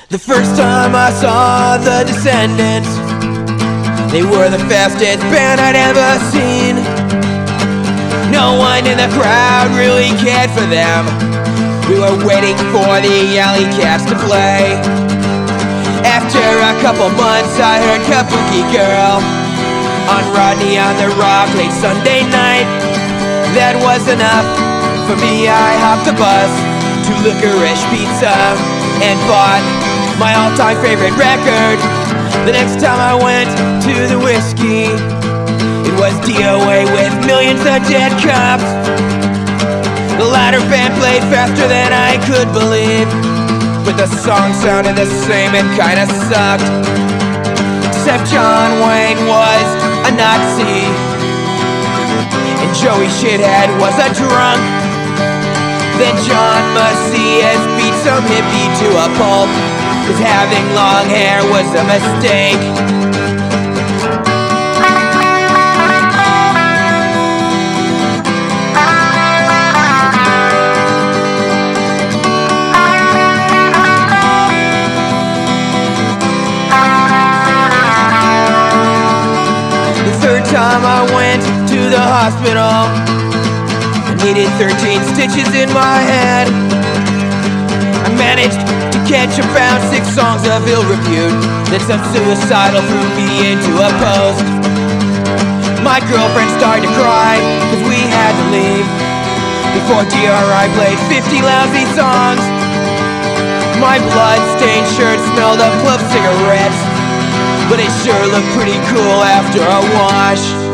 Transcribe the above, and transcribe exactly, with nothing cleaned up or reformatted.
The first time I saw the Descendents, they were the fastest band I'd ever seen. No one in the crowd really cared for them. We were waiting for the Alley Cats to play. After a couple months I heard Kabuki Girl on Rodney on the Rock late Sunday night. That was enough for me. I hopped the bus to Licorice Pizza and bought my all-time favorite record. The next time I went to the whiskey, it was D O A with Millions of Dead Cops. The latter band played faster than I could believe, but the song sounded the same and kinda sucked. Except John Wayne was a Nazi, and Joey Shithead was a drunk. Then John Macias beat some hippie to a pulp, 'cause having long hair was a mistake. The third time I went to the hospital, I needed thirteen stitches in my head. I managed to catch about six songs of ill repute, then some suicidal threw me into a post. My girlfriend started to cry, 'cause we had to leave before D R I played fifty lousy songs. My blood-stained shirt smelled of club cigarettes, but it sure looked pretty cool after a wash.